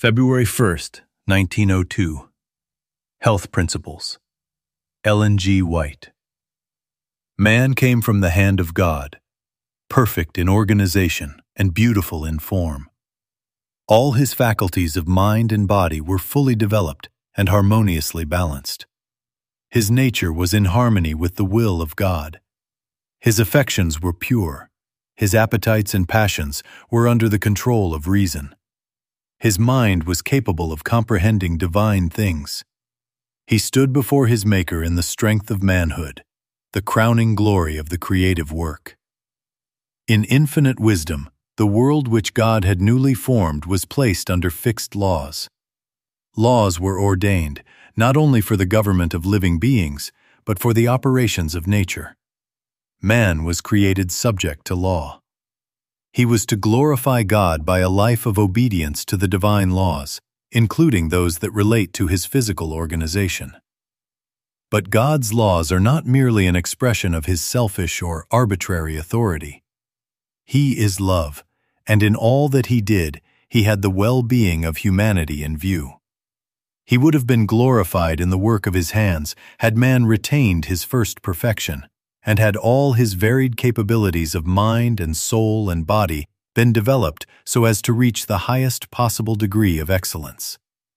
February 1st, 1902. Health Principles. Ellen G. White. Man came from the hand of God, perfect in organization and beautiful in form. All his faculties of mind and body were fully developed and harmoniously balanced. His nature was in harmony with the will of God. His affections were pure. His appetites and passions were under the control of reason. His mind was capable of comprehending divine things. He stood before his Maker in the strength of manhood, the crowning glory of the creative work. In infinite wisdom, the world which God had newly formed was placed under fixed laws. Laws were ordained, not only for the government of living beings, but for the operations of nature. Man was created subject to law. He was to glorify God by a life of obedience to the divine laws, including those that relate to his physical organization. But God's laws are not merely an expression of his selfish or arbitrary authority. He is love, and in all that he did, he had the well-being of humanity in view. He would have been glorified in the work of his hands had man retained his first perfection, and had all his varied capabilities of mind and soul and body been developed so as to reach the highest possible degree of excellence.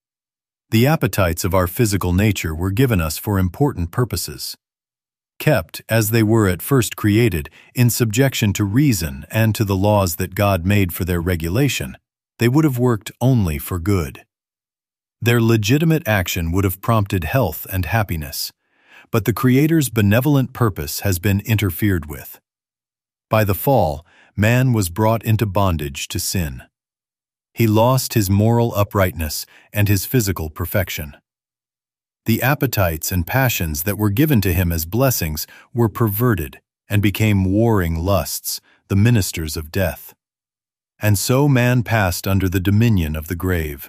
The appetites of our physical nature were given us for important purposes. Kept, as they were at first created, in subjection to reason and to the laws that God made for their regulation, they would have worked only for good. Their legitimate action would have prompted health and happiness, but the Creator's benevolent purpose has been interfered with. By the fall, man was brought into bondage to sin. He lost his moral uprightness and his physical perfection. The appetites and passions that were given to him as blessings were perverted and became warring lusts, the ministers of death. And so man passed under the dominion of the grave.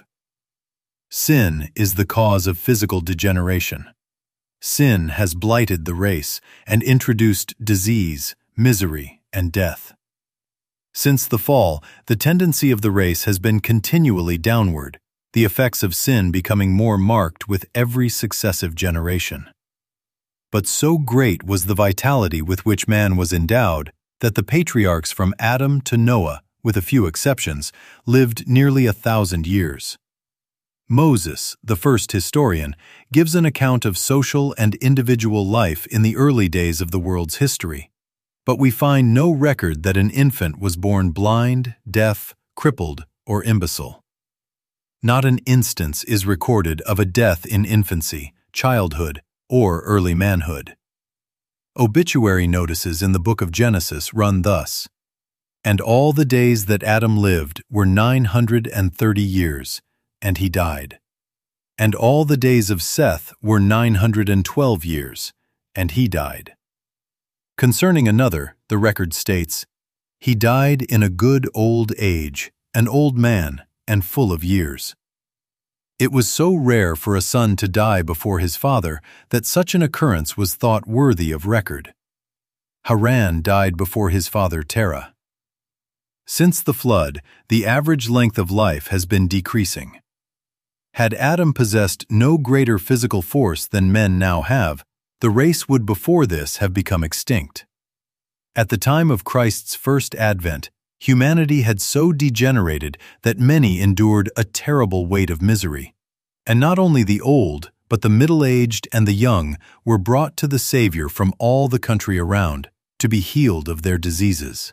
Sin is the cause of physical degeneration. Sin has blighted the race and introduced disease, misery, and death. Since the fall, the tendency of the race has been continually downward, the effects of sin becoming more marked with every successive generation. But so great was the vitality with which man was endowed that the patriarchs from Adam to Noah, with a few exceptions, lived nearly 1,000 years. Moses, the first historian, gives an account of social and individual life in the early days of the world's history, but we find no record that an infant was born blind, deaf, crippled, or imbecile. Not an instance is recorded of a death in infancy, childhood, or early manhood. Obituary notices in the book of Genesis run thus: "And all the days that Adam lived were 930 years, and he died. And all the days of Seth were 912 years, and he died." Concerning another, the record states, "He died in a good old age, an old man, and full of years." It was so rare for a son to die before his father that such an occurrence was thought worthy of record. Haran died before his father Terah. Since the flood, the average length of life has been decreasing. Had Adam possessed no greater physical force than men now have, the race would before this have become extinct. At the time of Christ's first advent, humanity had so degenerated that many endured a terrible weight of misery, and not only the old, but the middle-aged and the young were brought to the Savior from all the country around to be healed of their diseases.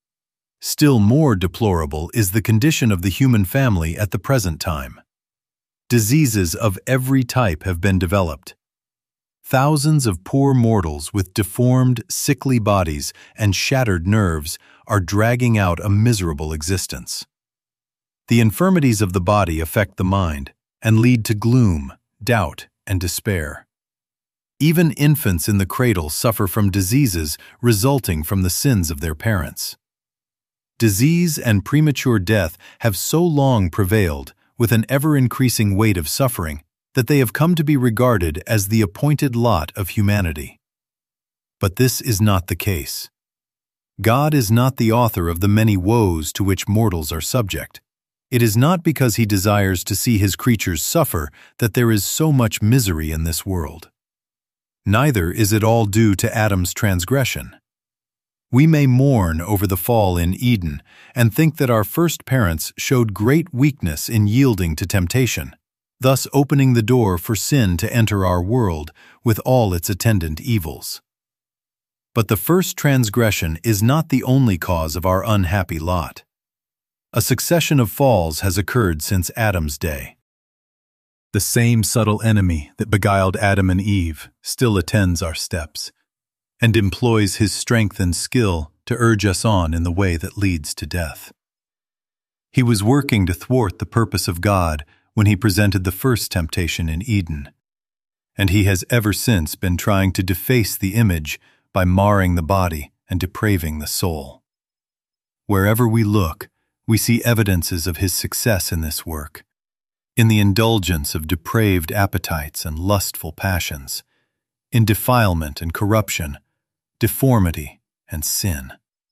Still more deplorable is the condition of the human family at the present time. Diseases of every type have been developed. Thousands of poor mortals with deformed, sickly bodies and shattered nerves are dragging out a miserable existence. The infirmities of the body affect the mind and lead to gloom, doubt, and despair. Even infants in the cradle suffer from diseases resulting from the sins of their parents. Disease and premature death have so long prevailed, with an ever-increasing weight of suffering, that they have come to be regarded as the appointed lot of humanity. But this is not the case. God is not the author of the many woes to which mortals are subject. It is not because he desires to see his creatures suffer that there is so much misery in this world. Neither is it all due to Adam's transgression. We may mourn over the fall in Eden and think that our first parents showed great weakness in yielding to temptation, thus opening the door for sin to enter our world with all its attendant evils. But the first transgression is not the only cause of our unhappy lot. A succession of falls has occurred since Adam's day. The same subtle enemy that beguiled Adam and Eve still attends our steps, and employs his strength and skill to urge us on in the way that leads to death. He was working to thwart the purpose of God when he presented the first temptation in Eden, and he has ever since been trying to deface the image by marring the body and depraving the soul. Wherever we look, we see evidences of his success in this work, in the indulgence of depraved appetites and lustful passions, in defilement and corruption, deformity and sin.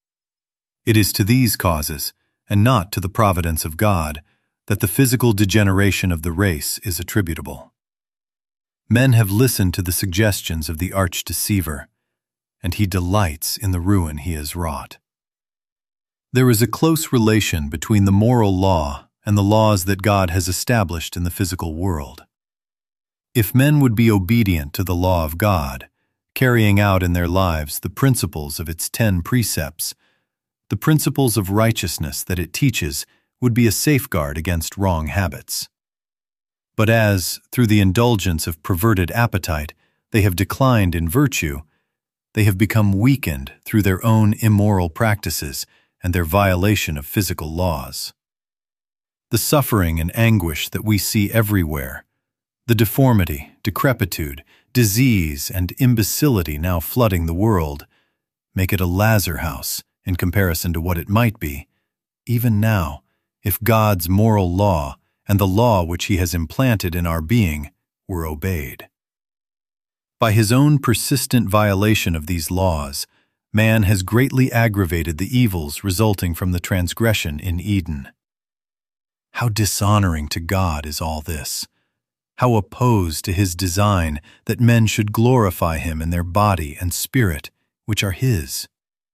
It is to these causes, and not to the providence of God, that the physical degeneration of the race is attributable. Men have listened to the suggestions of the arch-deceiver, and he delights in the ruin he has wrought. There is a close relation between the moral law and the laws that God has established in the physical world. If men would be obedient to the law of God, carrying out in their lives the principles of its 10 precepts, the principles of righteousness that it teaches would be a safeguard against wrong habits. But as, through the indulgence of perverted appetite, they have declined in virtue, they have become weakened through their own immoral practices and their violation of physical laws. The suffering and anguish that we see everywhere, the deformity, decrepitude, disease, and imbecility now flooding the world, make it a lazar house in comparison to what it might be, even now, if God's moral law and the law which he has implanted in our being were obeyed. By his own persistent violation of these laws, man has greatly aggravated the evils resulting from the transgression in Eden. How dishonoring to God is all this! How opposed to his design that men should glorify him in their body and spirit, which are his.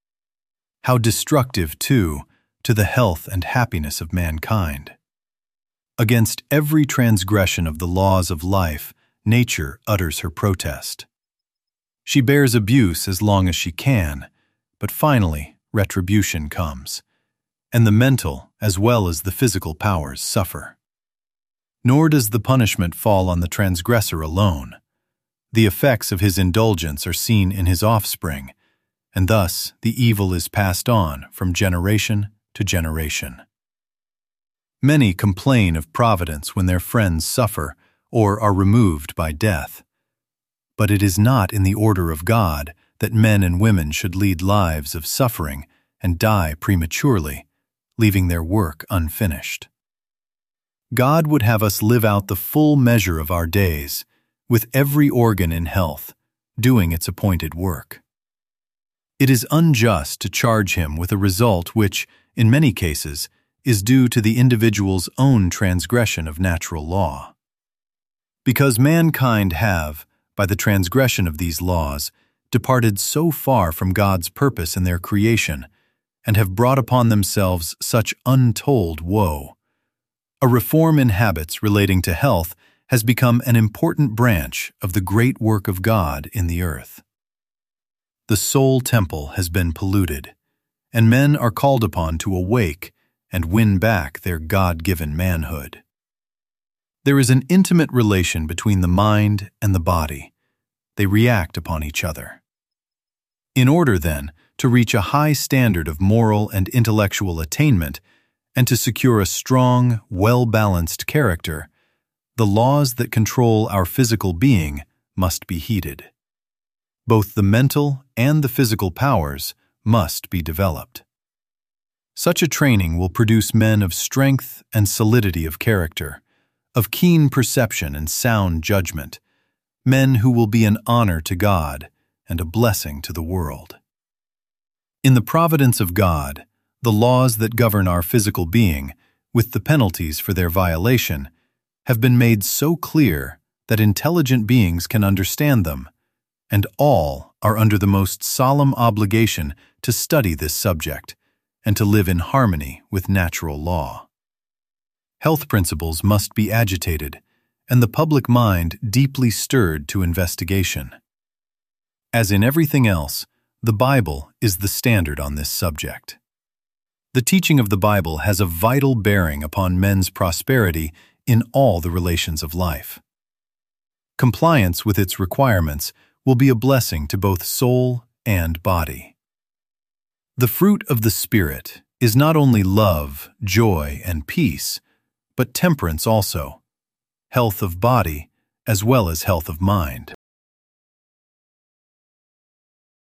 How destructive, too, to the health and happiness of mankind. Against every transgression of the laws of life, nature utters her protest. She bears abuse as long as she can, but finally retribution comes, and the mental as well as the physical powers suffer. Nor does the punishment fall on the transgressor alone. The effects of his indulgence are seen in his offspring, and thus the evil is passed on from generation to generation. Many complain of providence when their friends suffer or are removed by death. But it is not in the order of God that men and women should lead lives of suffering and die prematurely, leaving their work unfinished. God would have us live out the full measure of our days, with every organ in health, doing its appointed work. It is unjust to charge him with a result which, in many cases, is due to the individual's own transgression of natural law. Because mankind have, by the transgression of these laws, departed so far from God's purpose in their creation, and have brought upon themselves such untold woe, a reform in habits relating to health has become an important branch of the great work of God in the earth. The soul temple has been polluted, and men are called upon to awake and win back their God-given manhood. There is an intimate relation between the mind and the body. They react upon each other. In order, then, to reach a high standard of moral and intellectual attainment, and to secure a strong, well-balanced character, the laws that control our physical being must be heeded. Both the mental and the physical powers must be developed. Such a training will produce men of strength and solidity of character, of keen perception and sound judgment, men who will be an honor to God and a blessing to the world. In the providence of God, the laws that govern our physical being with the penalties for their violation, have been made so clear that intelligent beings can understand them, and all are under the most solemn obligation to study this subject and to live in harmony with natural law. Health principles must be agitated, and the public mind deeply stirred to investigation. As in everything else, the Bible is the standard on this subject. The teaching of the Bible has a vital bearing upon men's prosperity in all the relations of life. Compliance with its requirements will be a blessing to both soul and body. The fruit of the Spirit is not only love, joy, and peace, but temperance also, health of body as well as health of mind.